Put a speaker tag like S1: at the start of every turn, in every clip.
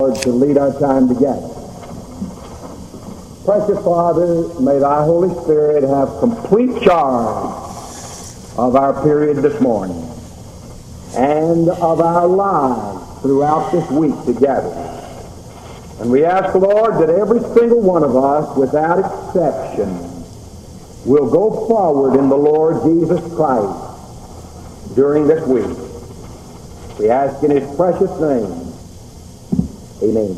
S1: Lord to lead our time together. Precious Father, may Thy Holy Spirit have complete charge of our period this morning and of our lives throughout this week together. And we ask, Lord, that every single one of us, without exception, will go forward in the Lord Jesus Christ during this week. We ask in His precious name. Amen.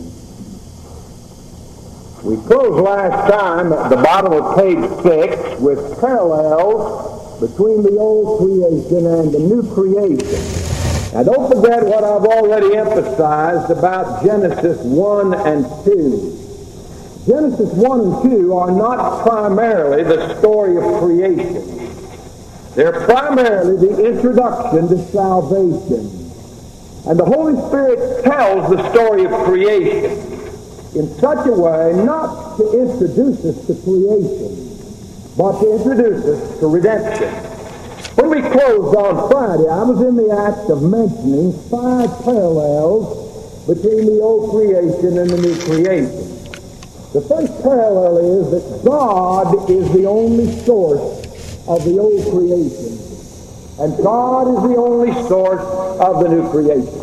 S1: We closed last time at the bottom of page 6 with parallels between the old creation and the new creation. Now don't forget what I've already emphasized about Genesis 1 and 2. Genesis 1 and 2 are not primarily the story of creation. They're primarily the introduction to salvation. And the Holy Spirit tells the story of creation in such a way not to introduce us to creation, but to introduce us to redemption. When we closed on Friday, I was in the act of mentioning 5 parallels between the old creation and the new creation. The first parallel is that God is the only source of the old creation, and God is the only source of the new creation.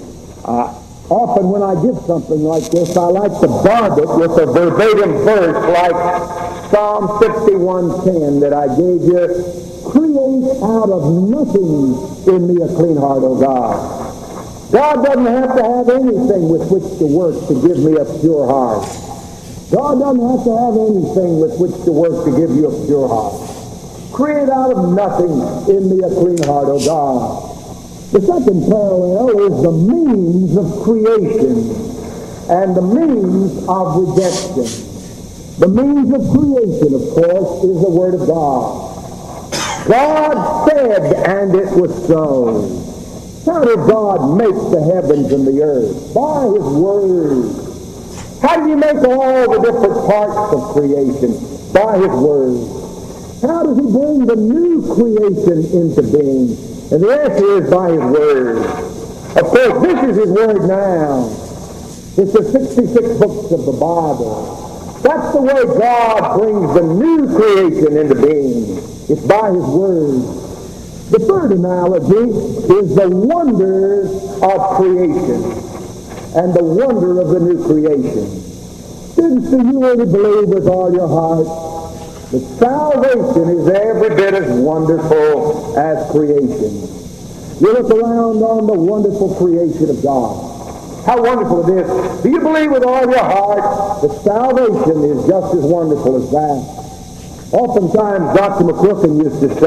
S1: Often when I give something like this, I like to barb it with a verbatim verse like Psalm 51:10 that I gave you. Create out of nothing in me a clean heart, O God. God doesn't have to have anything with which to work to give me a pure heart. God doesn't have to have anything with which to work to give you a pure heart. Create out of nothing in me a clean heart, O God. The second parallel is the means of creation and the means of redemption. The means of creation, of course, is the Word of God. God said, and it was so. How did God make the heavens and the earth? By His Word. How do you make all the different parts of creation? By His Word. How does He bring the new creation into being? And the answer is by His Word. Of course, this is His Word now. It's the 66 books of the Bible. That's the way God brings the new creation into being. It's by His Word. The third analogy is the wonders of creation and the wonder of the new creation. Students, do you really believe with all your heart that salvation is every bit as wonderful as creation? You look around on the wonderful creation of God. How wonderful it is. Do you believe with all your heart that salvation is just as wonderful as that? Oftentimes, Dr. McQuilkin used to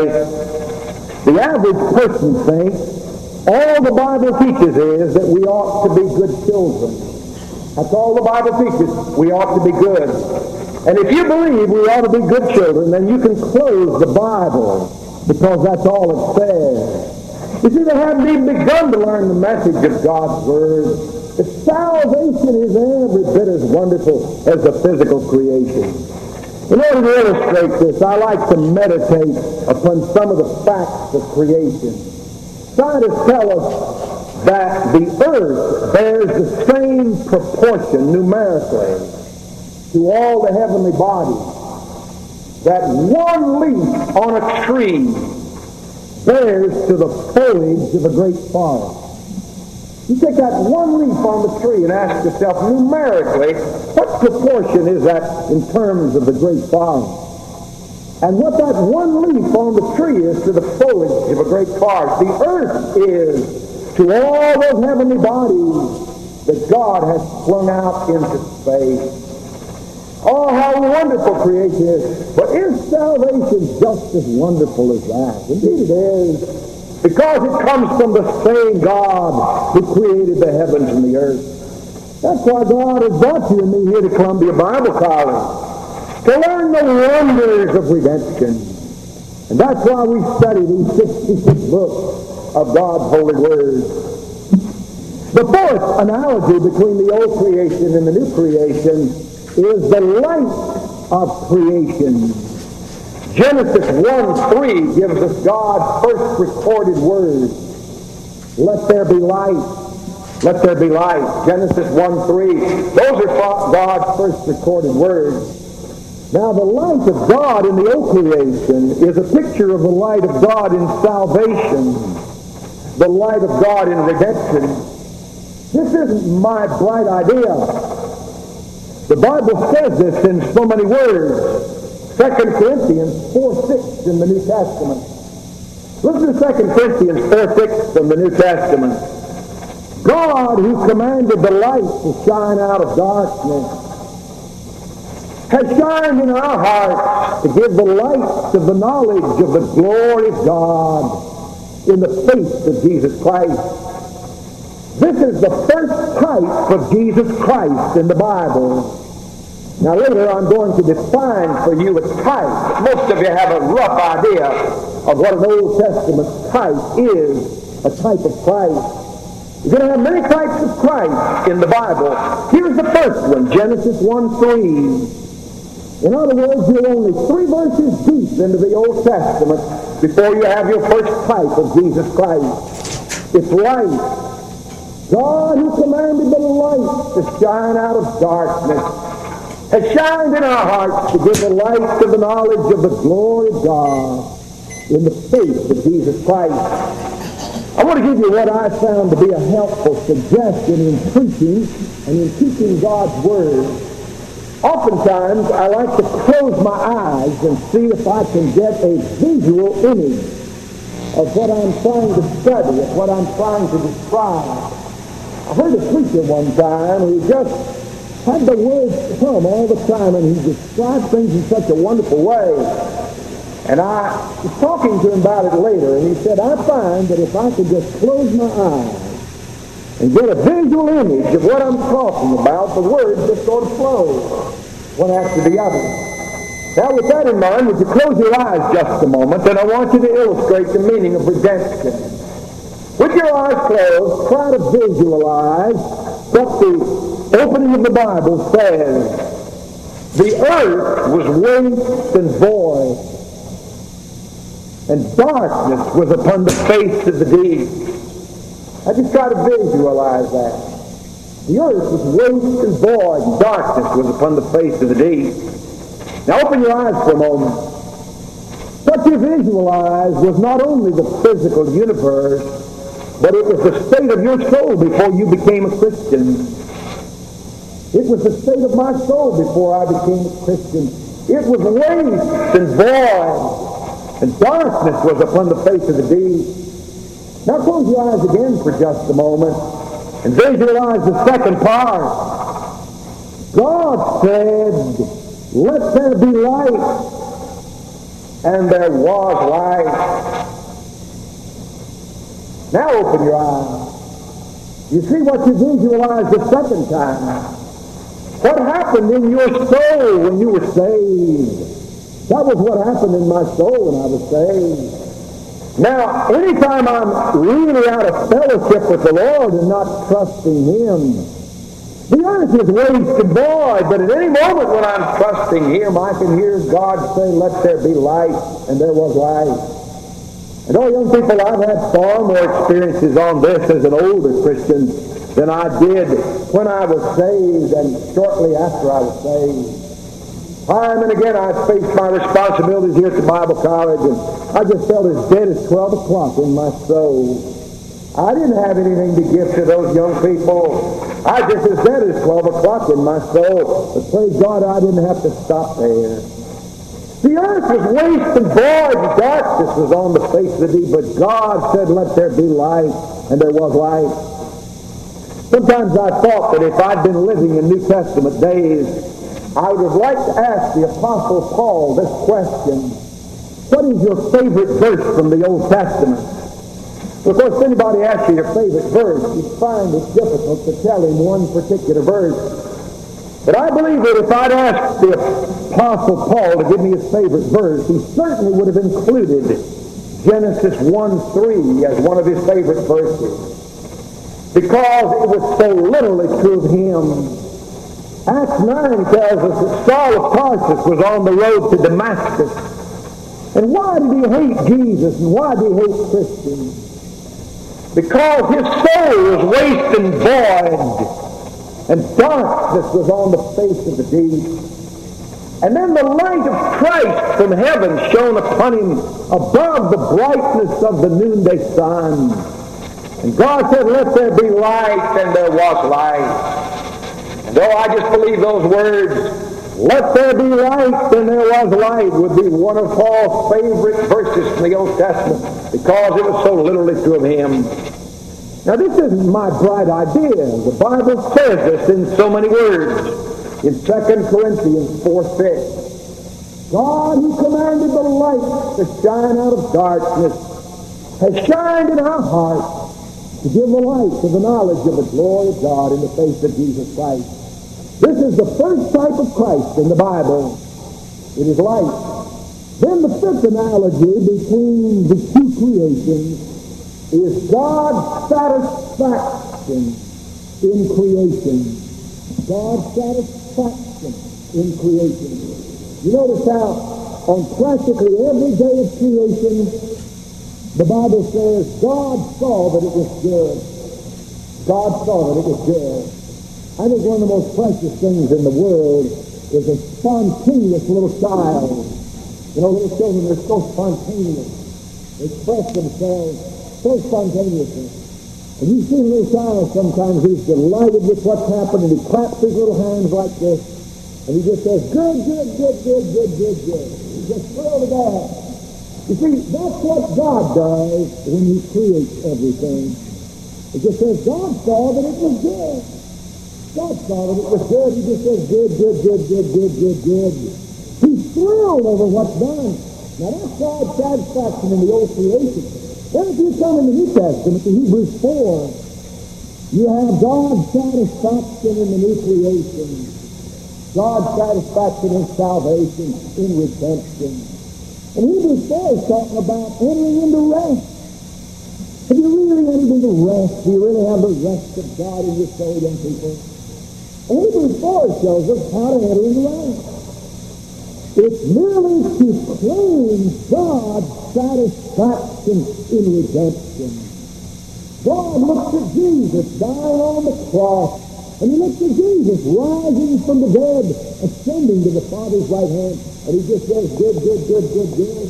S1: say, the average person thinks all the Bible teaches is that we ought to be good children. That's all the Bible teaches. We ought to be good. And if you believe we ought to be good children, then you can close the Bible, because that's all it says. You see, they haven't even begun to learn the message of God's Word. The salvation is every bit as wonderful as the physical creation. In order to illustrate this, I like to meditate upon some of the facts of creation. Scientists tell us that the earth bears the same proportion numerically to all the heavenly bodies that one leaf on a tree bears to the foliage of a great forest. You take that one leaf on the tree and ask yourself numerically, what proportion is that in terms of the great forest? And what that one leaf on the tree is to the foliage of a great forest. The earth is to all those heavenly bodies that God has flung out into space. Oh, how wonderful creation is. But is salvation just as wonderful as that? Indeed it is. Because it comes from the same God who created the heavens and the earth. That's why God has brought you and me here to Columbia Bible College, to learn the wonders of redemption. And that's why we study these 66 books of God's holy Word. The fourth analogy between the old creation and the new creation is the light of creation. Genesis 1:3 gives us God's first recorded word. Let there be light. Let there be light. Genesis 1:3. Those are God's first recorded words. Now the light of God in the old creation is a picture of the light of God in salvation, the light of God in redemption. This isn't my bright idea. The Bible says this in so many words. 2 Corinthians 4:6 in the New Testament. Listen to 2 Corinthians 4:6 from the New Testament. God, who commanded the light to shine out of darkness, has shined in our hearts to give the light of the knowledge of the glory of God in the face of Jesus Christ. This is the first type of Jesus Christ in the Bible. Now later I'm going to define for you a type. Most of you have a rough idea of what an Old Testament type is, a type of Christ. You're going to have many types of Christ in the Bible. Here's the first one, Genesis 1:3. In other words, you're only 3 verses deep into the Old Testament before you have your first type of Jesus Christ. It's light. God, who commanded the light to shine out of darkness, has shined in our hearts to give the light to the knowledge of the glory of God in the face of Jesus Christ. I want to give you what I found to be a helpful suggestion in preaching and in teaching God's Word. Oftentimes, I like to close my eyes and see if I can get a visual image of what I'm trying to study, of what I'm trying to describe. I heard a preacher one time who just had the words come all the time, and he described things in such a wonderful way. And I was talking to him about it later, and he said, I find that if I could just close my eyes and get a visual image of what I'm talking about, the words just sort of flow one after the other. Now with that in mind, would you close your eyes just a moment, and I want you to illustrate the meaning of redemption. With your eyes closed, try to visualize what the opening of the Bible says. The earth was waste and void, and darkness was upon the face of the deep. I just try to visualize that. The earth was waste and void, and darkness was upon the face of the deep. Now open your eyes for a moment. What you visualize was not only the physical universe, but it was the state of your soul before you became a Christian. It was the state of my soul before I became a Christian. It was waste and void, and darkness was upon the face of the deep. Now close your eyes again for just a moment and visualize the second part. God said, let there be light, and there was light. Now open your eyes. You see what you visualized the second time. What happened in your soul when you were saved? That was what happened in my soul when I was saved. Now, anytime I'm really out of fellowship with the Lord and not trusting Him, the earth is waste and void, but at any moment when I'm trusting Him, I can hear God say, let there be light, and there was light. And oh, young people, I've had far more experiences on this as an older Christian than I did when I was saved and shortly after I was saved. Time and again I faced my responsibilities here at the Bible College, and I just felt as dead as 12 o'clock in my soul. I didn't have anything to give to those young people. I just as dead as 12 o'clock in my soul. But praise God, I didn't have to stop there. The earth was waste and void, and darkness was on the face of the deep, but God said, let there be light, and there was light. Sometimes I thought that if I'd been living in New Testament days, I would have liked to ask the Apostle Paul this question: what is your favorite verse from the Old Testament? Of course, if anybody asks you your favorite verse, you find it difficult to tell him one particular verse. But I believe that if I'd asked the Apostle Paul to give me his favorite verse, he certainly would have included Genesis 1:3 as one of his favorite verses, because it was so literally true of him. Acts 9 tells us that Saul of Tarsus was on the road to Damascus. And why did he hate Jesus, and why did he hate Christians? because his soul was waste and void, and darkness was on the face of the deep. And then the light of Christ from heaven shone upon him above the brightness of the noonday sun. And God said, "Let there be light," and there was light. And I just believe those words, "Let there be light," and there was light, would be one of Paul's favorite verses from the Old Testament, because it was so literally true of him. Now, this isn't my bright idea. The Bible says this in so many words. In 2 Corinthians 4:6, God, who commanded the light to shine out of darkness, has shined in our hearts to give the light to the knowledge of the glory of God in the face of Jesus Christ. This is the first type of Christ in the Bible. It is light. Then the fifth analogy between the two creations is God's satisfaction in creation. God's satisfaction in creation. You notice how on practically every day of creation, the Bible says God saw that it was good. God saw that it was good. I think one of the most precious things in the world is a spontaneous little child. You know, little children are so spontaneous. They express themselves so spontaneously. And you see a little child sometimes, he's delighted with what's happened, and he claps his little hands like this, and he just says, "Good, good, good, good, good, good, good." He's just thrilled to death. You see, that's what God does when he creates everything. It just says, God saw that it was good. God saw that it was good. He just says, good, good, good, good, good, good, good. He's thrilled over what's done. Now that's God's satisfaction in the old creation. Then if you come in the New Testament to Hebrews 4, you have God's satisfaction in the new creation. God's satisfaction in salvation, in redemption. And Hebrews 4 is talking about entering into rest. Have you really entered into rest? Do you really have the rest of God in your soul, young people? And Hebrews 4 shows us how to enter into rest. It's merely to claim God's satisfaction in redemption. God looks at Jesus dying on the cross, and he looks at Jesus rising from the dead, ascending to the Father's right hand, and he just says, good, good, good, good, good.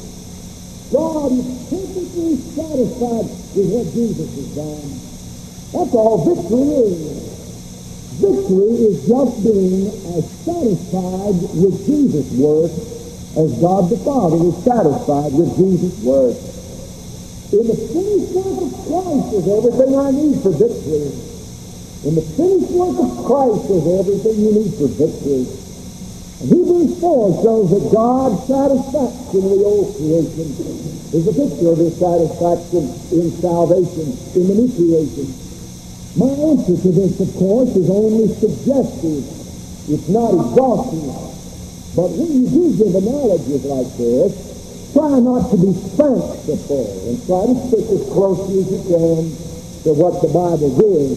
S1: God is perfectly satisfied with what Jesus has done. That's all victory is. Victory is just being as satisfied with Jesus' work as God the Father is satisfied with Jesus' work. In the finished work of Christ is everything I need for victory. In the finished work of Christ is everything you need for victory. And Hebrews 4 shows that God's satisfaction in the old creation is a picture of his satisfaction in salvation in the new creation. My answer to this, of course, is only suggestive. It's not exhaustive. But when you do give analogies like this, try not to be fanciful and try to stick as closely as you can to what the Bible gives.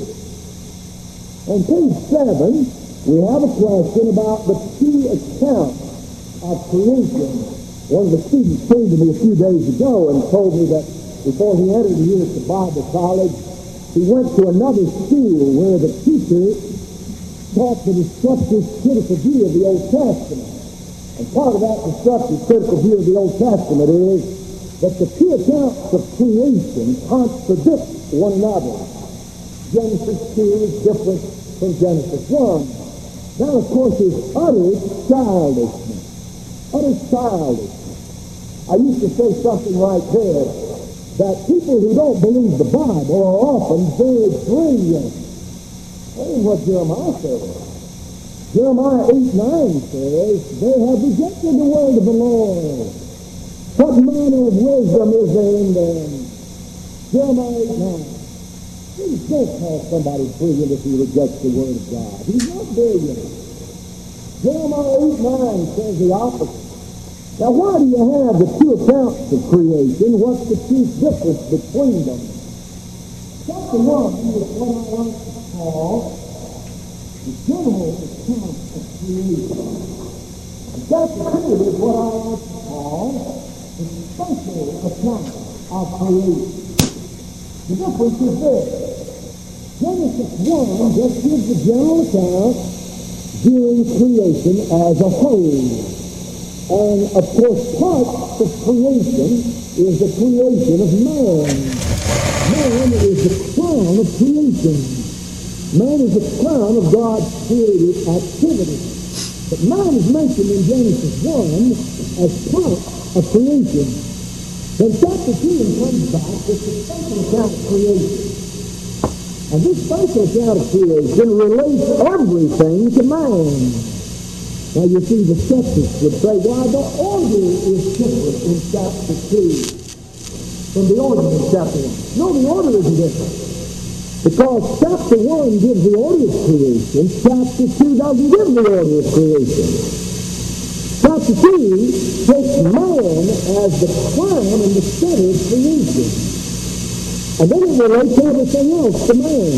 S1: On page 7, we have a question about the two accounts of creation. One of the students came to me a few days ago and told me that before he entered here at the Bible college, he went to another school where the teacher taught the destructive critical view of the Old Testament. And part of that destructive critical view of the Old Testament is that the two accounts of creation contradict one another. Genesis 2 is different from Genesis 1. Now, of course, is utter childishness. Utter childishness. I used to say something like this, that people who don't believe the Bible are often very brilliant. That is what Jeremiah says. Jeremiah 8:9 says, they have rejected the word of the Lord. What manner of wisdom is there in them? Jeremiah 8:9. Please don't call somebody brilliant if he rejects the word of God. He's not brilliant. Jeremiah 8:9 says the opposite. Now, why do you have the two accounts of creation? What's the chief difference between them? Chapter 1 is what I like to call the general account of creation. And chapter 2 is what I like to call the special account of creation.
S2: The difference is this. Genesis 1 just gives the general account viewing creation as a whole. And, of course, part of creation is the creation of man. Man is the crown of creation. Man is the crown of God's creative activity. But man is mentioned in Genesis 1 as part of creation. Then chapter 2 comes back with the special account of creation. And this special account of creation relates everything to man. Now you see, the skeptics would say, why, the order is different in chapter 2 from the order in chapter 1. No, the order isn't different. Because chapter 1 gives the order of creation, chapter 2 doesn't give the order of creation. Chapter 2 takes man as the crown and the center of creation. And then it relates everything else to man.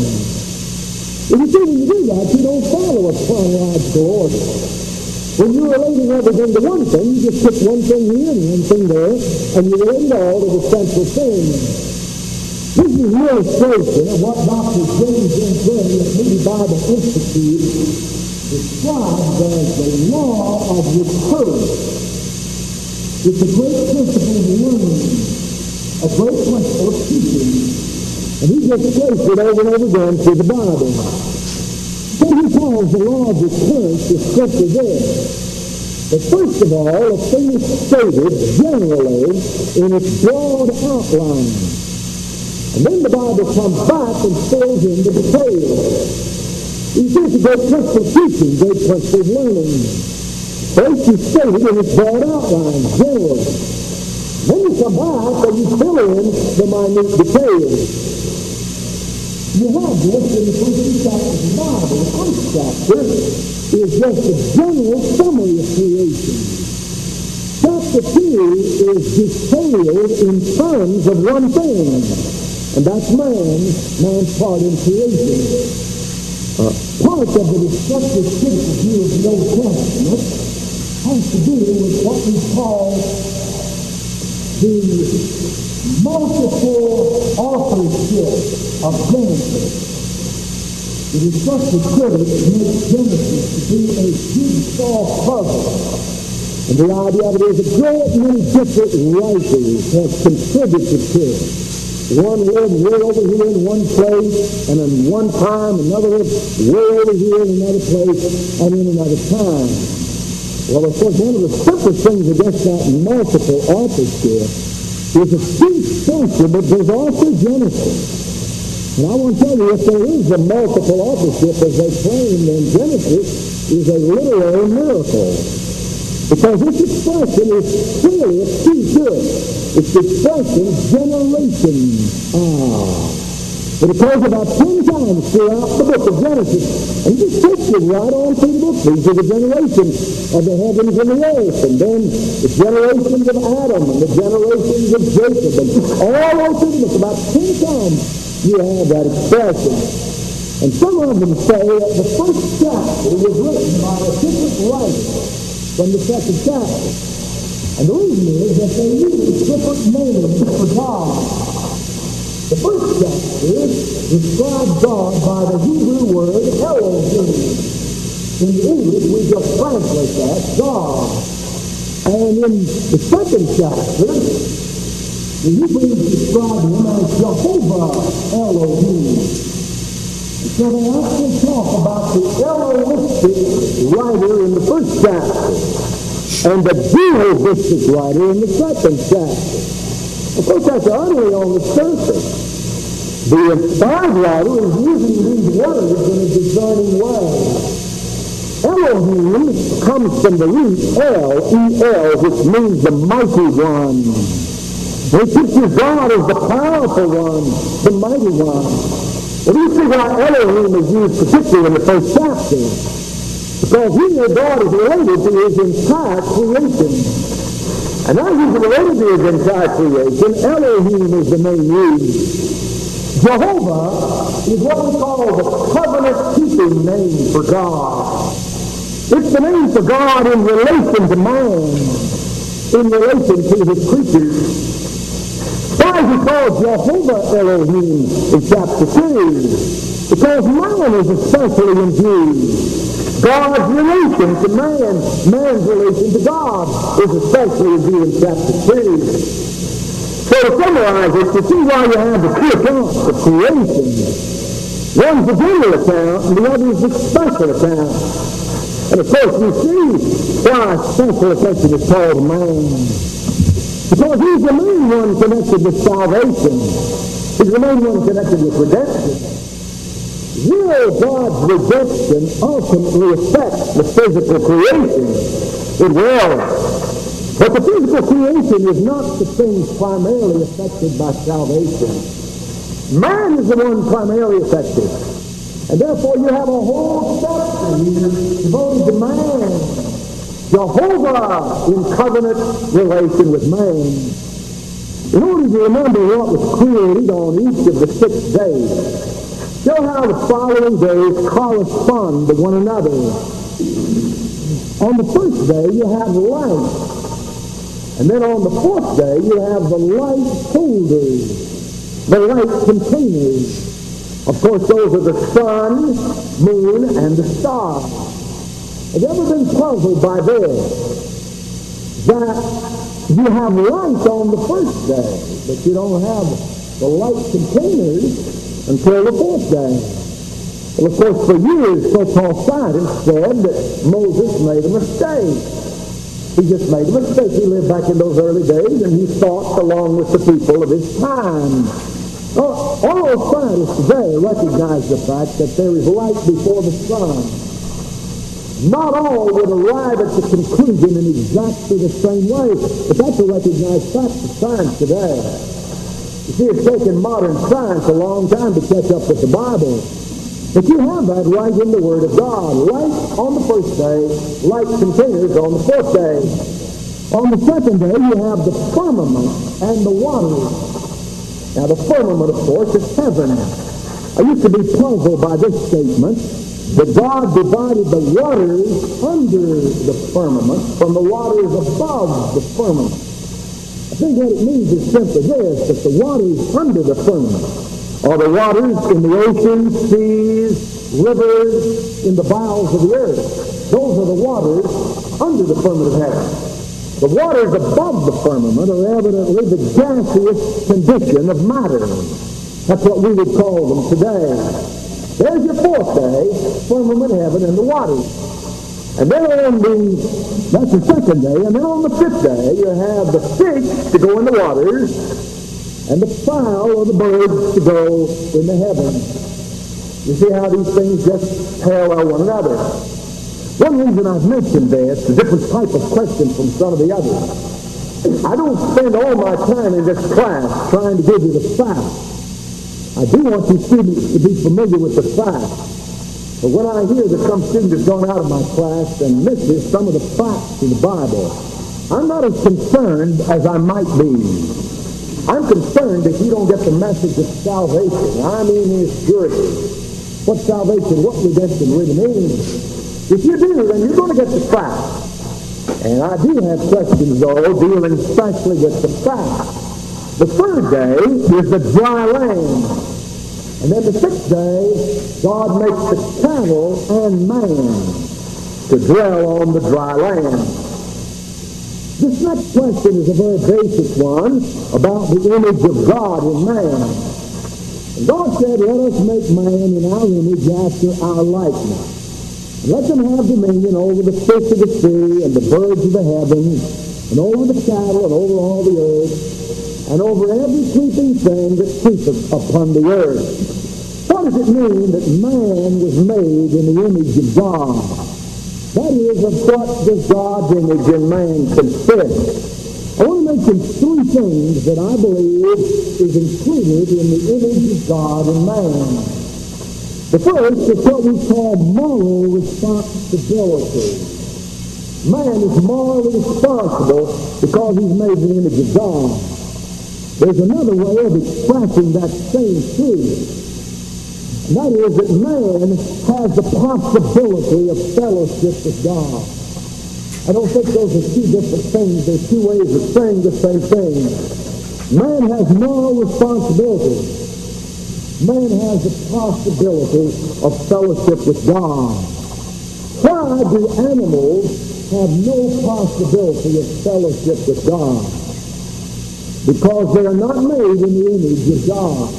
S2: If you see, when you do that, you don't follow a chronological order. When you're relating everything to one thing, you just put one thing here and one thing there, and you relate it all to the central thing. This is an illustration of what Dr. James M. Gray at Moody Bible Institute describes as the law of recurrence. It's a great principle of learning, a great principle of teaching, and he just placed it over and over again through the Bible. What he calls the law of recurrence is simply this. But first of all, a thing is stated generally in its broad outline. And then the Bible comes back and fills in the details. You see, it's a great principle of teaching, great principle of learning. First you state it in its broad outline, generally. Then you come back and you fill in the minute details. You have this in the first two chapters of the Bible. The first chapter is just a general summary of creation. Chapter 2 is detailed in terms of one thing, and that's man's part in creation. Part of the destructive critical view of the Old Testament has to do with what we call the multiple authorship of Genesis. The destructive critics make Genesis to be a jigsaw puzzle. And the idea of it is a great many different writers have contributed to it. One lived way over here in one place, and in one time, another lived way over here in another place, and in another time. Well, of course, one of the simplest things against that multiple authorship is a distinction that goes also Genesis. And I want to tell you, if there is a multiple authorship, as they claim in Genesis, is a literary miracle. Because this expression is clearly a key to it. It's the expression generation. It occurs about 10 times throughout the book of Genesis. And it just takes you right on through the book. These are the generations of the heavens and the earth. And then the generations of Adam and the generations of Jacob. And all over through the book, about 10 times you have that expression. And some of them say that the first chapter was written by a different writer from the second chapter. And the reason is that they use different names for God. The first chapter describes God by the Hebrew word Elohim. In English, we just translate that, God. And in the second chapter, the Hebrews describe him as Jehovah Elohim. So they actually talk about the Elohistic writer in the first chapter and the Jehovistic writer in the second chapter. Of course, that's utterly on the surface. The inspired writer is using these words in a discerning way. Elohim comes from the root El, which means the mighty one. They picture God as the powerful one, the mighty one. And you see why Elohim is used particularly in the first chapter. Because he knew God is related to his entire creation. And now he's related to his entire creation. Elohim is the name used. Jehovah is what we call the covenant-keeping name for God. It's the name for God in relation to man, in relation to his creatures. Why is he called Jehovah Elohim in chapter 2? Because man is especially endued. God's relation to man, man's relation to God, is especially revealed in chapter 2. So to summarize it, to see why you have the two accounts of creation, one's the general account and the other is the special account. And of course you see why special affection is called man. Because he's the main one connected with salvation. He's the main one connected with redemption. Will God's redemption ultimately affect the physical creation? It will. But the physical creation is not the thing primarily affected by salvation. Man is the one primarily affected. And therefore you have a whole chapter devoted to man. Jehovah in covenant relation with man. In order to remember what was created on each of the 6 days, show how the following days correspond to one another. On the first day you have light. And then on the 4th day you have the light holders, the light containers. Of course those are the sun, moon, and the stars. Have you ever been puzzled by this? That you have light on the first day, but you don't have the light containers until the 4th day. Well, of course, for years, so-called scientists said that Moses made a mistake. He just made a mistake. He lived back in those early days, and he thought along with the people of his time. All scientists today recognize the fact that there is light before the sun. Not all would arrive at the conclusion in exactly the same way, but that's a recognized fact of science today. You see, it's taken modern science a long time to catch up with the Bible. But you have that right in the Word of God. Light on the first day, light containers on the 4th day. On the 2nd day, you have the firmament and the waters. Now, the firmament, of course, is heaven. I used to be puzzled by this statement, that God divided the waters under the firmament from the waters above the firmament. I think what it means is simply this, that the waters under the firmament are the waters in the oceans, seas, rivers, in the bowels of the earth. Those are the waters under the firmament of heaven. The waters above the firmament are evidently the gaseous condition of matter. That's what we would call them today. There's your 4th day, firmament, heaven, and the waters. And then that's the 2nd day, and then on the 5th day, you have the fish to go in the waters, and the fowl or the birds to go in the heavens. You see how these things just parallel one another. One reason I've mentioned this, the different type of question from some of the others. I don't spend all my time in this class trying to give you the facts. I do want you students to be familiar with the facts. But when I hear that some student has gone out of my class and misses some of the facts in the Bible, I'm not as concerned as I might be. I'm concerned if you don't get the message of salvation. I mean his purity. What salvation, what redemption really means. If you do, then you're going to get the facts. And I do have questions, though, dealing especially with the facts. The 3rd day is the dry land. And then the 6th day, God makes the cattle and man to dwell on the dry land. This next question is a very basic one about the image of God in man. And God said, let us make man in our image after our likeness. And let them have dominion over the fish of the sea and the birds of the heavens and over the cattle and over all the earth and over every creeping thing that creepeth upon the earth. What does it mean that man was made in the image of God? That is, of what does God's image in man consist? I want to mention 3 things that I believe is included in the image of God in man. The first is what we call moral responsibility. Man is morally responsible because he's made in the image of God. There's another way of expressing that same truth. And that is that man has the possibility of fellowship with God. I don't think those are 2 different things. There's 2 ways of saying the same thing. Man has moral responsibility. Man has the possibility of fellowship with God. Why do animals have no possibility of fellowship with God? Because they are not made in the image of God.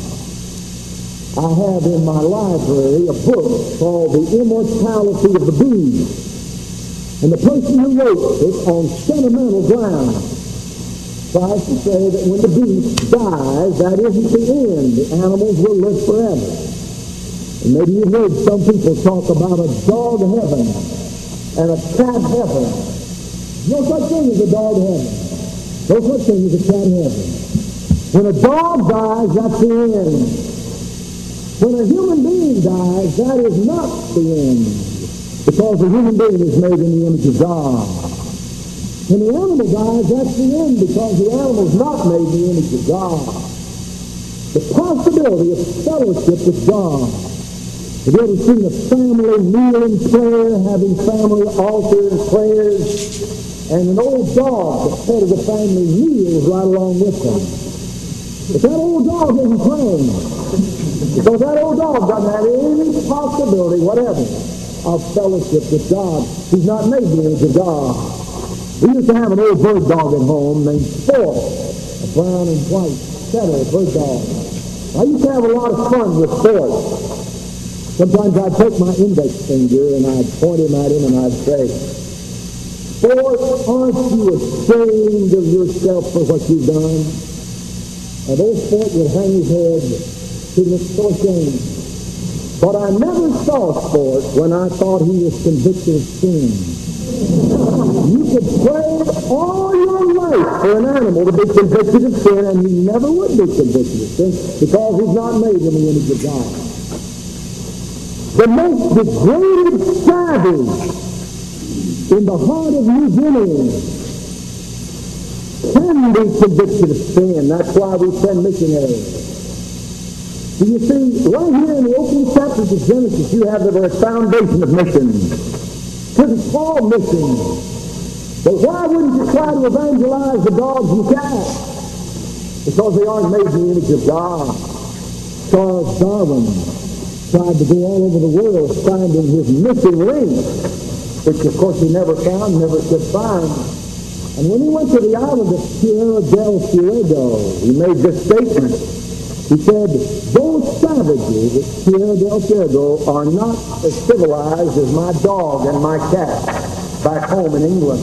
S2: I have in my library a book called The Immortality of the Bee. And the person who wrote it on sentimental grounds tries to say that when the beast dies, that isn't the end. The animals will live forever. And maybe you've heard some people talk about a dog heaven and a cat heaven. No such thing as a dog heaven. No such thing as a cat heaven. When a dog dies, that's the end. When a human being dies, that is not the end. Because the human being is made in the image of God. When the animal dies, that's the end, because the animal is not made in the image of God. The possibility of fellowship with God. Have you ever seen a family kneeling prayer, having family altars, prayers, and an old dog, the head of the family, kneels right along with them? But that old dog isn't praying, because that old dog doesn't have any possibility, whatever, of fellowship with God. He's not made in the image of God. We used to have an old bird dog at home named Sport, a brown and white setter bird dog. I used to have a lot of fun with Sport. Sometimes I'd take my index finger and I'd point him at him and I'd say, Sport, aren't you ashamed of yourself for what you've done? And old Sport would hang his head. He looked so ashamed. But I never saw Sport when I thought he was convicted of sin. You could pray all your life for an animal to be convicted of sin, and he never would be convicted of sin because he's not made in the image of God. The most degraded savage in the heart of New Guinea can be convicted of sin. That's why we send missionaries. Do you see, right here in the opening chapters of Genesis, you have the very foundation of missions. Couldn't call missions. But why wouldn't you try to evangelize the dogs and cats? Because they aren't made in the image of God. Charles Darwin tried to go all over the world finding his missing link, which of course he never found, never could find. And when he went to the island of Tierra del Fuego, he made this statement. He said, those savages at Tierra del Fuego are not as civilized as my dog and my cat back home in England.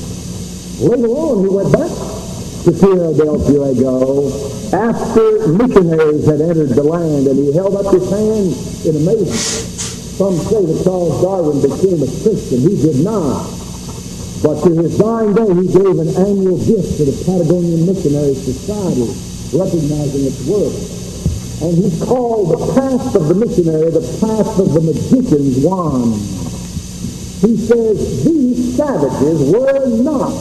S2: Later on, he went back to Tierra del Fuego after missionaries had entered the land, and he held up his hand in amazement. Some say that Charles Darwin became a Christian. He did not. But to his dying day, he gave an annual gift to the Patagonian Missionary Society, recognizing its worth. And he called the path of the missionary the path of the magician's wand. He says, these savages were not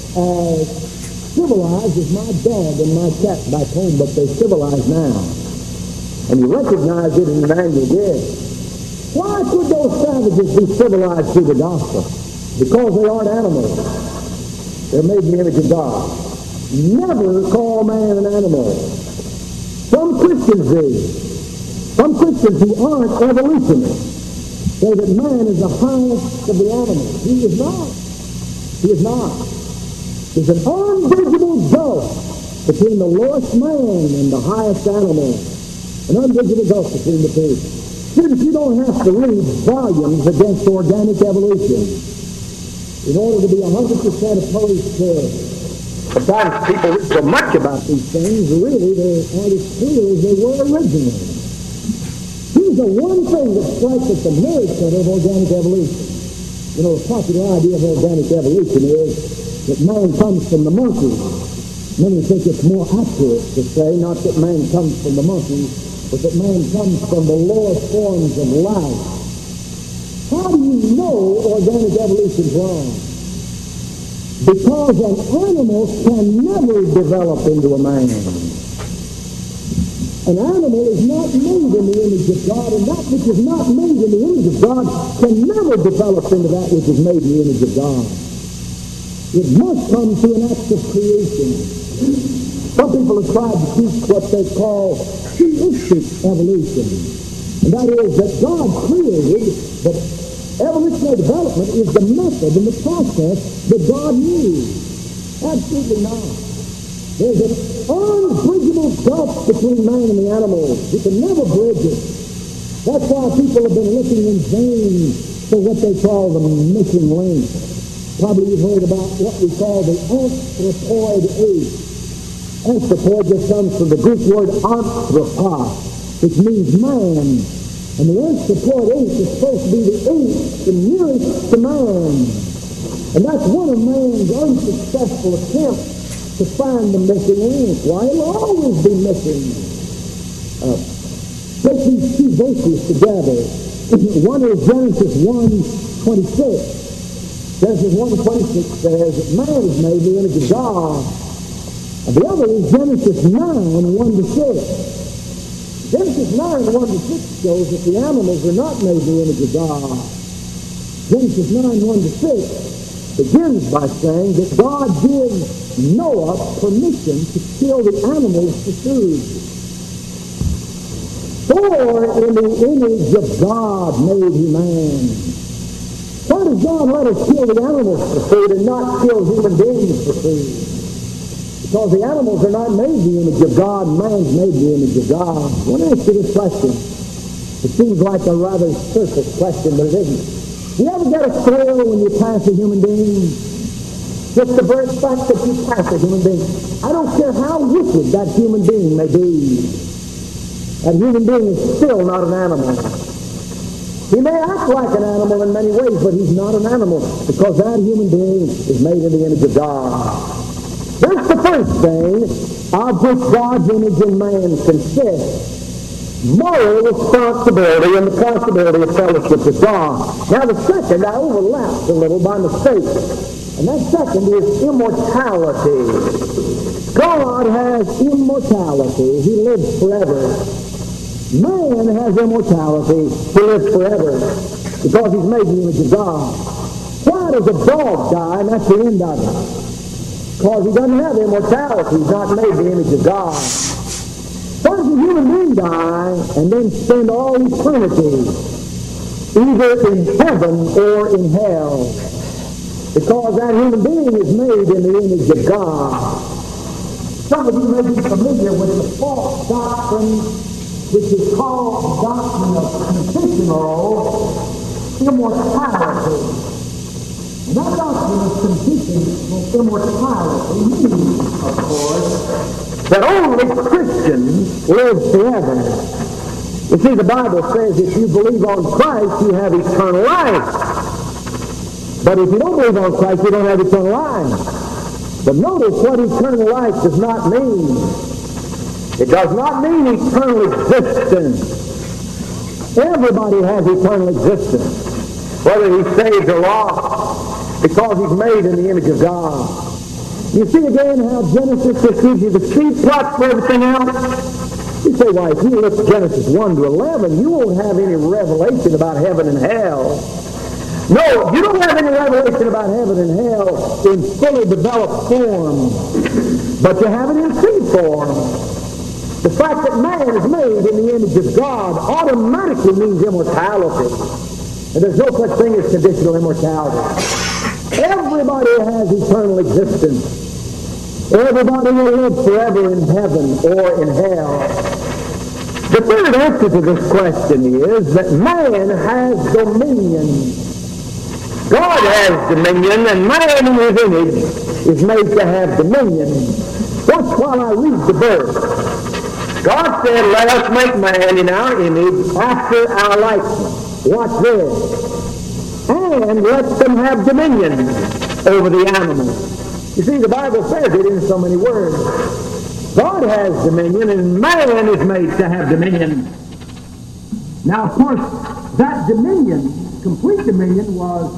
S2: as civilized as my dog and my cat back home, but they're civilized now. And he recognized it in an annual gift. Why could those savages be civilized through the gospel? Because they aren't animals. They're made in the image of God. Never call man an animal. Some Christians do. Some Christians who aren't evolutionists say that man is the highest of the animals. He is not. He is not. There's an unbridgeable gulf between the lowest man and the highest animal. An unbridgeable gulf between the two. Students, you don't have to read volumes against organic evolution in order to be 100% opposed to it. Sometimes people read so much about these things, really they aren't as clear as they were originally. Here's the one thing that strikes at the nerve center of organic evolution. You know, the popular idea of organic evolution is that man comes from the monkeys. Many think it's more accurate to say not that man comes from the monkeys, but that man comes from the lower forms of life. How do you know organic evolution is wrong? Because an animal can never develop into a man. An animal is not made in the image of God, and that which is not made in the image of God can never develop into that which is made in the image of God. It must come through an act of creation. Some people have tried to teach what they call theistic evolution. And that is that God created, but evolutionary development is the method and the process that God used. Absolutely not. There's an unbridgeable gulf between man and the animals. You can never bridge it. That's why people have been looking in vain for what they call the missing link. Probably you've heard about what we call the anthropoid age. Anthropoid just comes from the Greek word anthropos, which means man. And the anthropoid ape is supposed to be the ape, the nearest to man. And that's one of man's unsuccessful attempts to find the missing link. Why? It'll always be missing. Take these two verses together. One is Genesis 1:26. Genesis 1:26 says that man is made in the image of God. And the other is Genesis 9:1-6. Genesis 9:1-6 shows that the animals are not made in the image of God. Genesis 9:1-6 begins by saying that God gives Noah permission to kill the animals for food. For in the image of God made he man. Why does God let us kill the animals for food and not kill human beings for food? Because the animals are not made in the image of God, and man's made in the image of God. I want to ask you this question. It seems like a rather surface question, but it isn't. Do you ever get a thrill when you pass a human being? Just the very fact that you pass a human being. I don't care how wicked that human being may be. That human being is still not an animal. He may act like an animal in many ways, but he's not an animal because that human being is made in the image of God. That's the first thing of which God's image in man consists. Moral responsibility and the possibility of fellowship with God. Now the second, I overlapped a little by mistake. And that second is immortality. God has immortality. He lives forever. Man has immortality. He lives forever because he's made in the image of God. Why does a dog die and that's the end of it? Because he doesn't have immortality. He's not made in the image of God. Why does a human being die and then spend all eternity either in heaven or in hell? Because that human being is made in the image of God. Some of you may be familiar with the false doctrine which is called the doctrine of conditional immortality. And that doctrine of conditional immortality means, of course, that only Christians live forever. You see, the Bible says if you believe on Christ, you have eternal life. But if you don't believe on Christ, you don't have eternal life. But notice what eternal life does not mean. It does not mean eternal existence. Everybody has eternal existence, whether he's saved or lost, because he's made in the image of God. You see again how Genesis just gives you the seed plot for everything else? You say, why, if you look at Genesis 1-11, you won't have any revelation about heaven and hell. No, you don't have any revelation about heaven and hell in fully developed form, but you have it in seed form. The fact that man is made in the image of God automatically means immortality. And there's no such thing as conditional immortality. Everybody has eternal existence. Everybody will live forever in heaven or in hell. The third answer to this question is that man has dominion. God has dominion, and man in his image is made to have dominion. Watch while I read the verse. God said, let us make man in our image after our likeness. Watch this. And let them have dominion over the animals. You see, the Bible says it in so many words. God has dominion, and man is made to have dominion. Now, of course, that dominion, complete dominion, was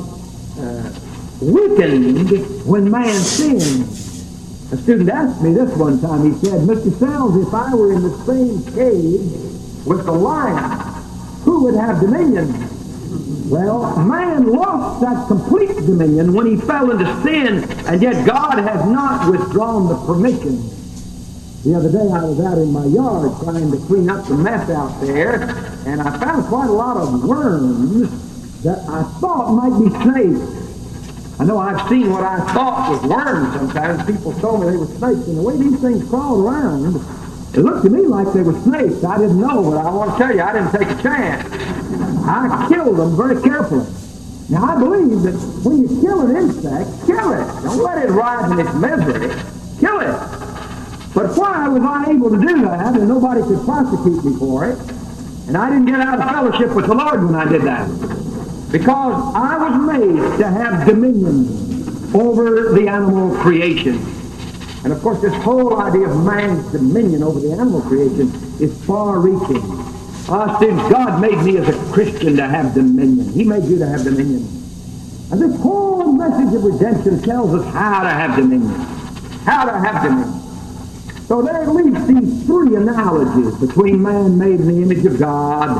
S2: weakened when man sinned. A student asked me this one time. He said, Mr. Sells, if I were in the same cage with the lion, who would have dominion? Well, man lost that complete dominion when he fell into sin, and yet God has not withdrawn the permission
S1: The other day I was out in my yard trying to clean up the mess out there, and I found quite a lot of worms that I thought might be snakes. I know I've seen what I thought was worms sometimes. People told me they were snakes, and the way these things crawled around, it looked to me like they were snakes. I didn't know, but I want to tell you, I didn't take a chance. I killed them very carefully. Now, I believe that when you kill an insect, kill it. Don't let it ride in its misery. Kill it. But why was I able to do that, and nobody could prosecute me for it, and I didn't get out of fellowship with the Lord when I did that? Because I was made to have dominion over the animal creation. And of course, this whole idea of man's dominion over the animal creation is far-reaching. Since God made me as a Christian to have dominion, He made you to have dominion. And this whole message of redemption tells us how to have dominion. How to have dominion. So there are at least these three analogies between man made in the image of God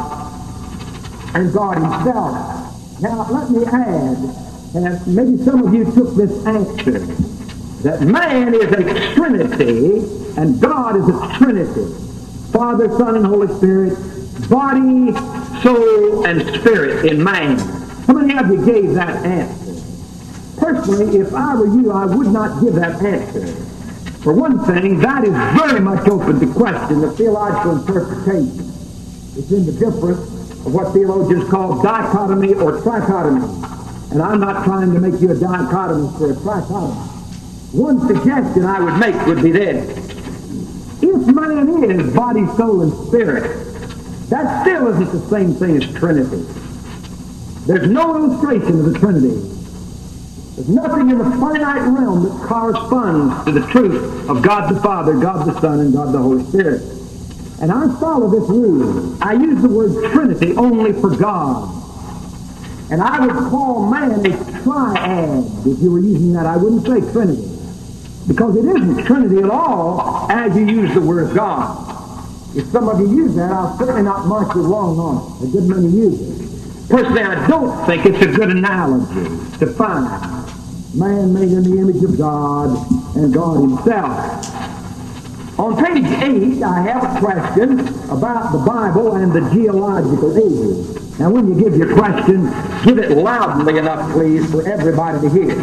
S1: and God Himself. Now, let me add, and maybe some of you took this answer, that man is a Trinity and God is a Trinity. Father, Son, and Holy Spirit, body, soul, and spirit in man. How many of you gave that answer? Personally, if I were you, I would not give that answer. For one thing, that is very much open to question, the theological interpretation. It's in the difference of what theologians call dichotomy or trichotomy. And I'm not trying to make you a dichotomist for a trichotomy. One suggestion I would make would be this. If man is body, soul, and spirit, that still isn't the same thing as Trinity. There's no illustration of the Trinity. There's nothing in the finite realm that corresponds to the truth of God the Father, God the Son, and God the Holy Spirit. And I follow this rule. I use the word Trinity only for God. And I would call man a triad. If you were using that, I wouldn't say Trinity. Because it isn't Trinity at all as you use the word God. If some of you use that, I'll certainly not mark you wrong on it. A good many use it. Personally, I don't think it's a good analogy to find man made in the image of God and God Himself. On page 8, I have a question about the Bible and the geological ages. Now, when you give your question, give it loudly enough, please, for everybody to hear.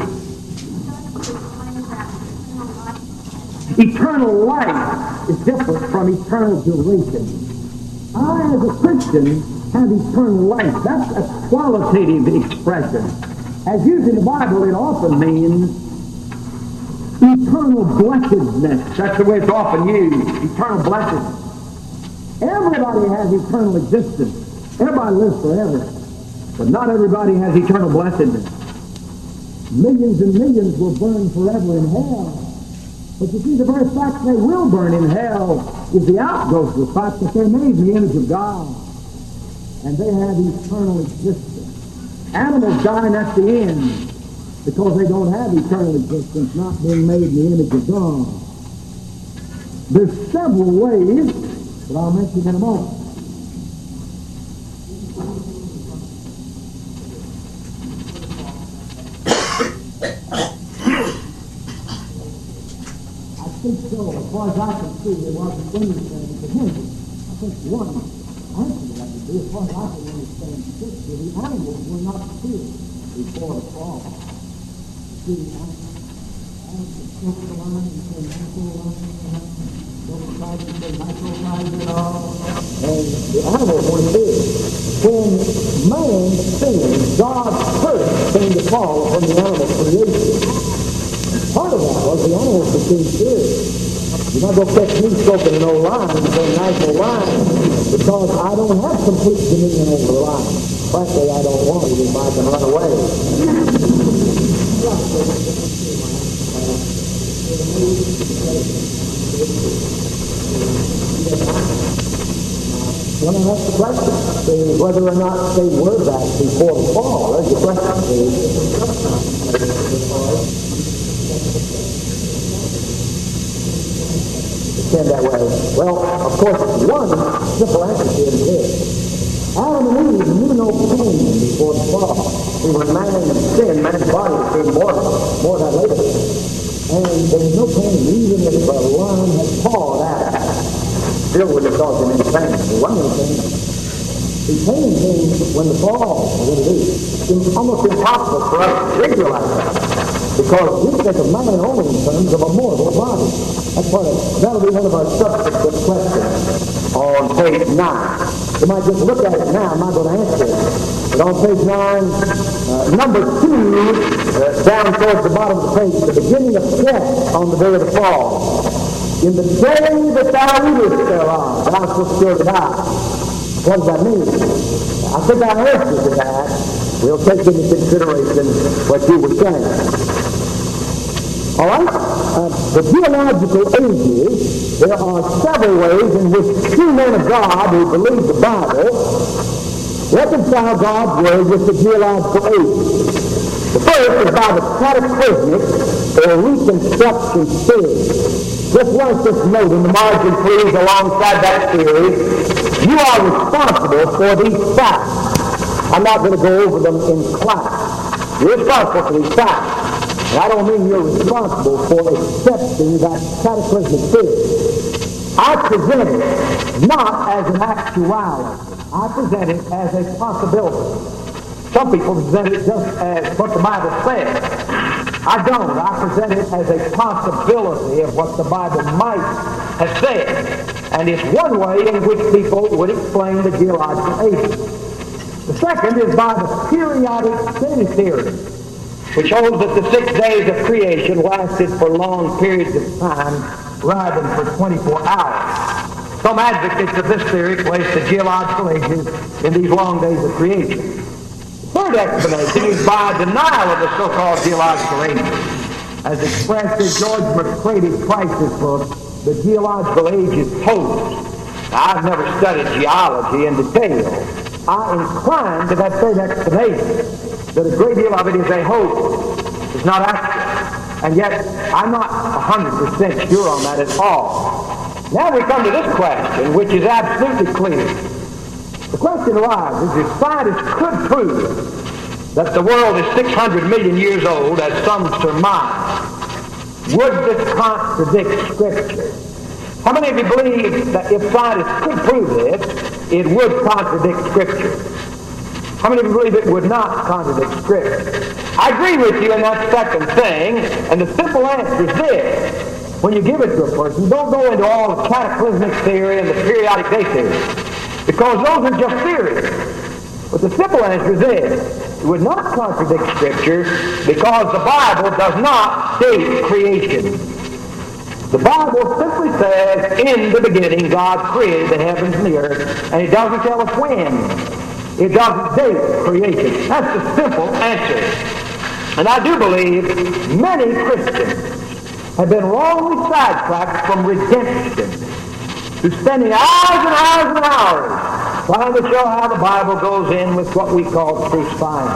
S1: Eternal life is different from eternal duration. I, as a Christian, have eternal life. That's a qualitative expression. As used in the Bible, it often means eternal blessedness. That's the way it's often used. Eternal blessedness. Everybody has eternal existence. Everybody lives forever. But not everybody has eternal blessedness. Millions and millions will burn forever in hell. But you see, the very fact they will burn in hell is the outgrowth of the fact that they're made in the image of God. And they have eternal existence. Animals die, and that's the end. Because they don't have eternal existence, not being made in the image of God. There's several ways that I'll mention in a moment. I think so. As far as I can see, there wasn't anything to hinder. I think one answer that would be, as far as I can understand, the animals were not killed before the fall. The animals weren't dead. When man sinned, God's curse came to fall from the animal creation. Part of that was the animals became serious. You're not going to catch me stroking an old lion and say, nice old lion, because I don't have complete dominion over the lion. Frankly, I don't want it if I can run away. Well, that's the question. Whether or not they were that before the fall. That's the question. Said that way. Well, of course, one simple answer here is this. Adam and Eve knew no pain before the fall. See, when man sinned, man's body became mortal. More of that later.
S2: And there's no pain, even if a lion had pawed at it, still wouldn't have caused him any pain. There wasn't any pain. The pain came when the fall, what it is. It's almost impossible for us to visualize that. Because we think of man only in terms of a mortal body. That'll be one of our subsequent questions on page 9. You might just look at it now. I'm not going to answer it. But on page 9, number 2, down towards the bottom of the page, the beginning of death on the day of the fall. In the day that thou eatest thereof, thou shalt surely die. What does that mean? I think our answer to that, we'll take into consideration what you were saying. All right? The geological ages, there are several ways in which two men of God who believe the Bible reconcile God's Word with the geological ages. The first is by the cataclysmic or reconstruction theory. Just write this note in the margin, please, alongside that theory. You are responsible for these facts. I'm not going to go over them in class. You're responsible for these facts. And I don't mean you're responsible for accepting that cataclysmic theory. I present it not as an actuality. I present it as a possibility. Some people present it just as what the Bible says. I don't. I present it as a possibility of what the Bible might have said. And it's one way in which people would explain the geological ages. The second is by the periodic city theory, which holds that the 6 days of creation lasted for long periods of time rather than for 24 hours. Some advocates of this theory place the geological ages in these long days of creation. The third explanation is by denial of the so-called geological ages, as expressed in George McCrady's Price's book, The Geological Ages Posed. Now, I've never studied geology in detail. I incline to that third explanation, that a great deal of it is a hoax. It's not accurate. And yet, I'm not 100% sure on that at all. Now we come to this question, which is absolutely clear. The question arises, if scientists could prove that the world is 600 million years old, as some surmise, would this contradict Scripture? How many of you believe that if scientists could prove this, it would contradict Scripture? How many of you believe it would not contradict Scripture? I agree with you in that second thing, and the simple answer is this. When you give it to a person, don't go into all the cataclysmic theory and the periodic day theory, because those are just theories. But the simple answer is this. It would not contradict Scripture because the Bible does not state creation. The Bible simply says, in the beginning, God created the heavens and the earth, and it doesn't tell us when. It doesn't date creation. That's the simple answer. And I do believe many Christians have been wrongly sidetracked from redemption to spending hours and hours and hours trying to show how the Bible goes in with what we call crucifying.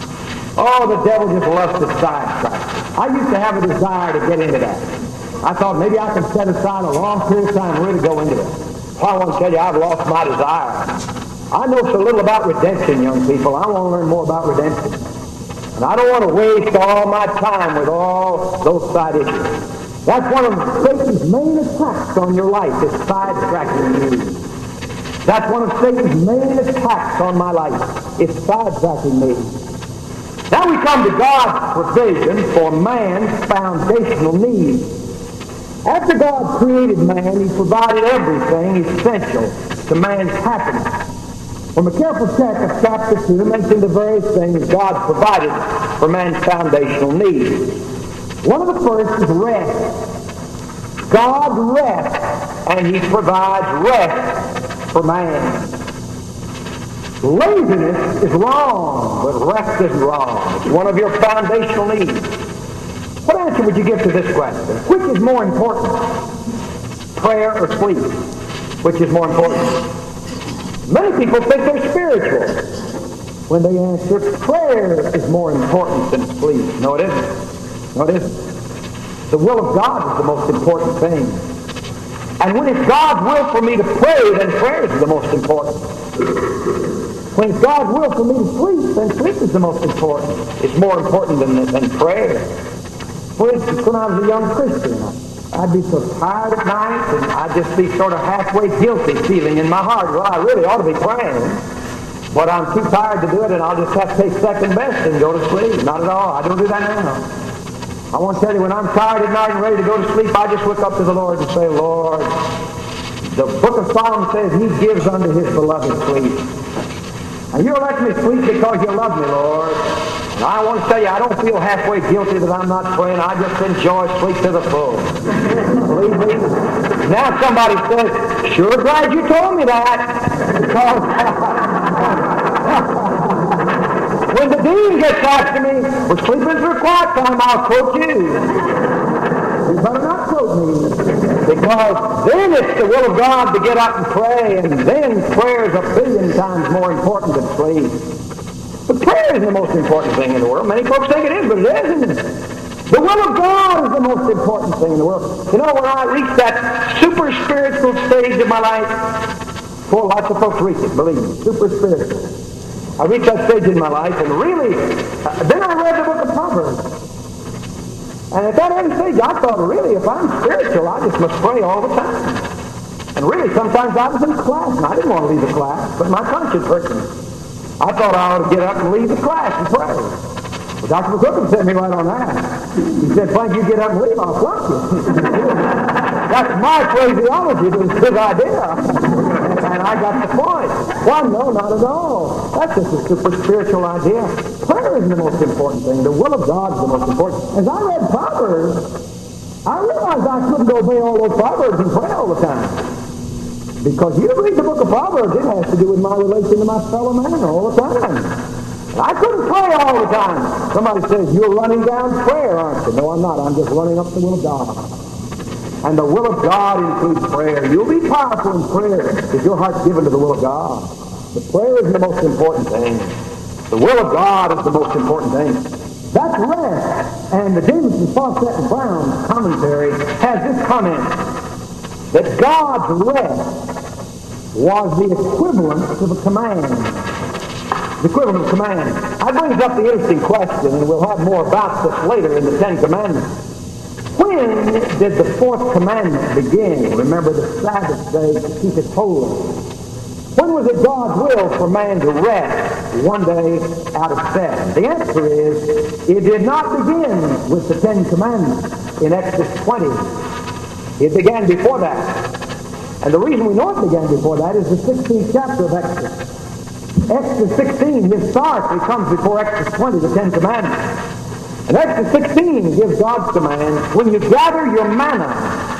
S2: Oh, the devil just loves to sidetrack. I used to have a desire to get into that. I thought maybe I can set aside a long period of time really to go into it. I want to tell you, I've lost my desire. I know so little about redemption, young people. I want to learn more about redemption. And I don't want to waste all my time with all those side issues. That's one of Satan's main attacks on your life, is sidetracking you. That's one of Satan's main attacks on my life, is sidetracking me. Now we come to God's provision for man's foundational needs. After God created man, He provided everything essential to man's happiness. From a careful check of chapter 2 mentioned the various things God provided for man's foundational needs. One of the first is rest. God rests, and He provides rest for man. Laziness is wrong, but rest isn't wrong. It's one of your foundational needs. What answer would you give to this question? Which is more important? Prayer or sleep? Which is more important? Many people think they're spiritual when they answer prayer is more important than sleep. No, it isn't. No, it isn't. The will of God is the most important thing. And when it's God's will for me to pray, then prayer is the most important. When it's God's will for me to sleep, then sleep is the most important. It's more important than prayer.
S1: For instance, when I was a young Christian, I'd be so tired at night, and I'd just be sort of halfway guilty feeling in my heart. Well, I really ought to be praying, but I'm too tired to do it, and I'll just have to take second best and go to sleep. Not at all. I don't do that now. I want to tell you, when I'm tired at night and ready to go to sleep, I just look up to the Lord and say, Lord, the book of Psalms says He gives unto His beloved sleep. And you'll let me sleep because you love me, Lord. And I want to tell you, I don't feel halfway guilty that I'm not praying. I just enjoy sleep to the full. Believe me. Now somebody says, sure glad you told me that. Because when the dean gets after me, well, sleeping's required time, I'll quote you. You better not quote me. Because then it's the will of God to get up and pray, and then prayer is 1,000,000,000 times more important than sleep. But prayer is the most important thing in the world. Many folks think it is, but it isn't. The will of God is the most important thing in the world. You know, when I reach that super spiritual stage of my life, well, lots of folks reach it, believe me, super spiritual. I reached that stage in my life, and really, then I read the book of Proverbs. And at that early stage, I thought, really, if I'm spiritual, I just must pray all the time. And really, sometimes I was in class, and I didn't want to leave the class, but my conscience hurt me. I thought I ought to get up and leave the class and pray. Well, Dr. McCook set me right on that. He said, Frank, you get up and leave, I'll flunk you. That's my phraseology. It was his idea. And I got the point. Well, no, not at all. That's just a super spiritual idea. Prayer is the most important thing. The will of God is the most important. As I read Proverbs, I realized I couldn't obey all those Proverbs and pray all the time. Because you read the book of Proverbs, it has to do with my relation to my fellow man all the time. And I couldn't pray all the time. Somebody says, you're running down prayer, aren't you? No, I'm not. I'm just running up the will of God. And the will of God includes prayer. You'll be powerful in prayer if your heart's given to the will of God. But prayer is the most important thing. The will of God is the most important thing. That's rest. And the Jameson, Fawcett, and Brown commentary has this comment, that God's rest was the equivalent of a command. The equivalent of command. That brings up the interesting question, and we'll have more about this later in the Ten Commandments. When did the fourth commandment begin? Remember the Sabbath day to keep it holy. When was it God's will for man to rest one day out of 7? The answer is, it did not begin with the Ten Commandments in Exodus 20. It began before that. And the reason we know it began before that is the 16th chapter of Exodus. Exodus 16 historically comes before Exodus 20, the Ten Commandments. And Exodus 16 gives God's command, when you gather your manna,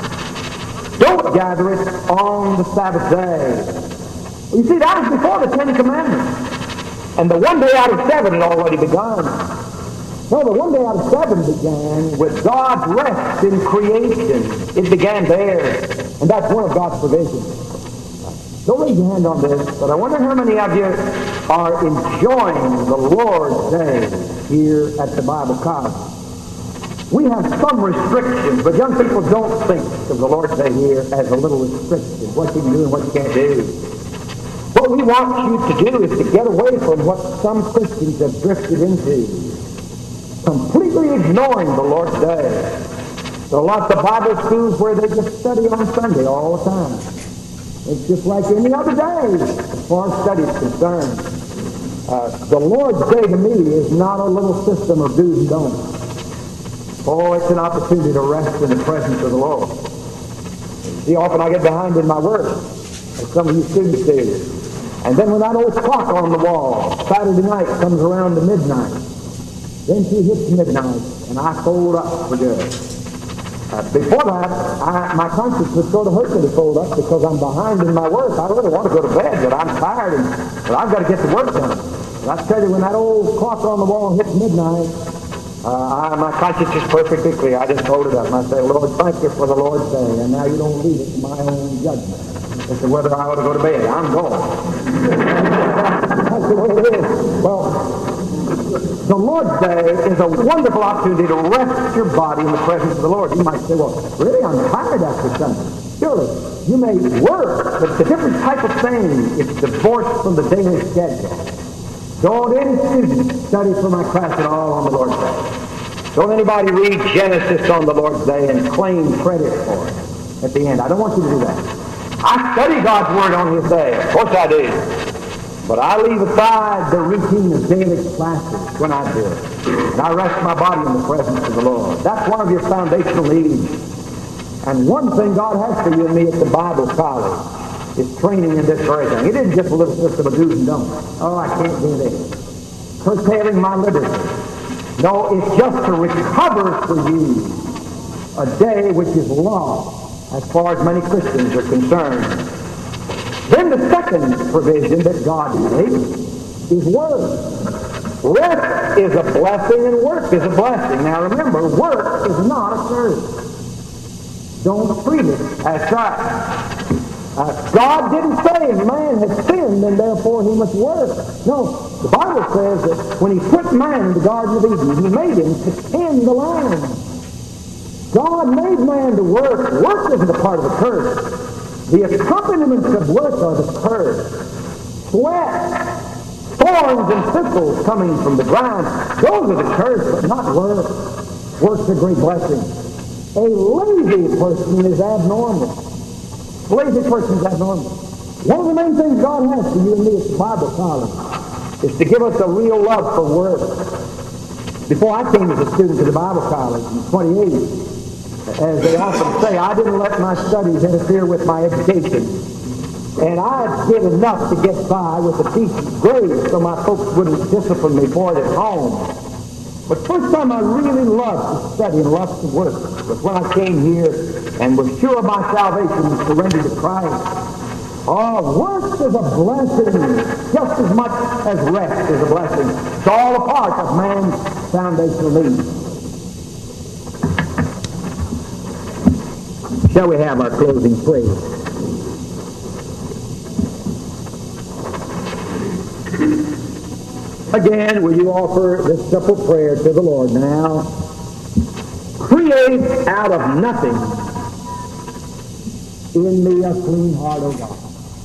S1: don't gather it on the Sabbath day. You see, that was before the Ten Commandments. And the one day out of 7 had already begun. Well, the one day out of 7 began with God's rest in creation. It began there. And that's one of God's provisions. Don't raise your hand on this, but I wonder how many of you are enjoying the Lord's Day here at the Bible College. We have some restrictions, but young people don't think of the Lord's Day here as a little restriction, what you can do and what you can't do. What we want you to do is to get away from what some Christians have drifted into, completely ignoring the Lord's Day. There are lots of Bible schools where they just study on Sunday all the time. It's just like any other day as far as study is concerned. The Lord's Day to me is not a little system of do's and don'ts. Oh, it's an opportunity to rest in the presence of the Lord. See, often I get behind in my work, as some of you students do. And then when that old clock on the wall, Saturday night, comes around to midnight, then she hits midnight, and I fold up for good. Before that, my conscience would sort of hurt me to fold up because I'm behind in my work. I really want to go to bed, but I'm tired, but I've got to get the work done. And I tell you, when that old clock on the wall hits midnight, my conscience is perfectly clear. I just hold it up and I say, Lord, thank you for the Lord's Day, and now you don't leave it to my own judgment as to whether I ought to go to bed. I'm going. That's the way it is. Well, the Lord's Day is a wonderful opportunity to rest your body in the presence of the Lord. You might say, well, really, I'm tired after Sunday. Surely, you may work, but it's a different type of thing. It's divorced from the daily schedule. Don't any student study for my class at all on the Lord's Day. Don't anybody read Genesis on the Lord's Day and claim credit for it at the end. I don't want you to do that. I study God's Word on His day. Of course I do. But I leave aside the routine of daily classes when I do it. And I rest my body in the presence of the Lord. That's one of your foundational needs. And one thing God has for you and me at the Bible college is training in this very thing. It isn't just a little system of do's and don'ts. Oh, I can't do this. Curtailing my liberty. No, it's just to recover for you a day which is lost as far as many Christians are concerned. Then the second provision that God made is work. Rest is a blessing and work is a blessing. Now remember, work is not a curse. Don't treat it as such. God didn't say man has sinned and therefore he must work. No, the Bible says that when he put man in the Garden of Eden, he made him to tend the land. God made man to work. Work isn't a part of the curse. The accompaniments of work are the curse. Sweat, thorns and thistles coming from the ground, those are the curse, but not work. Work's a great blessing. A lazy person is abnormal. A lazy person is abnormal. One of the main things God has for you and me at the Bible college is to give us a real love for work. Before I came as a student to the Bible college in 28, as they often say, I didn't let my studies interfere with my education. And I did enough to get by with a decent grade so my folks wouldn't discipline me for it at home. But first time I really loved to study and loved to work was when I came here and was sure of my salvation and surrendered to Christ. Oh, work is a blessing just as much as rest is a blessing. It's all a part of man's foundational needs. Shall we have our closing prayer? Again, will you offer this simple prayer to the Lord now? Create out of nothing in me a clean heart, O God.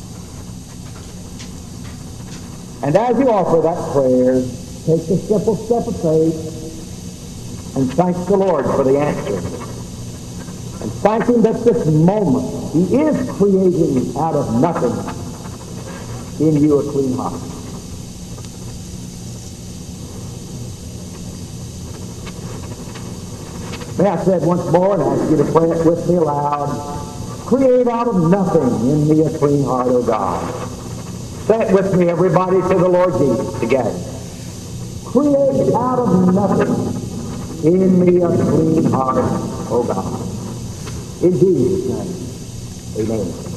S1: And as you offer that prayer, take the simple step of faith and thank the Lord for the answer. And thank Him that this moment He is creating out of nothing in you a clean heart. May I say it once more and ask you to pray it with me aloud. Create out of nothing in me a clean heart, O God. Say it with me, everybody, to the Lord Jesus together. Create out of nothing in me a clean heart, O God. In Jesus' name, amen.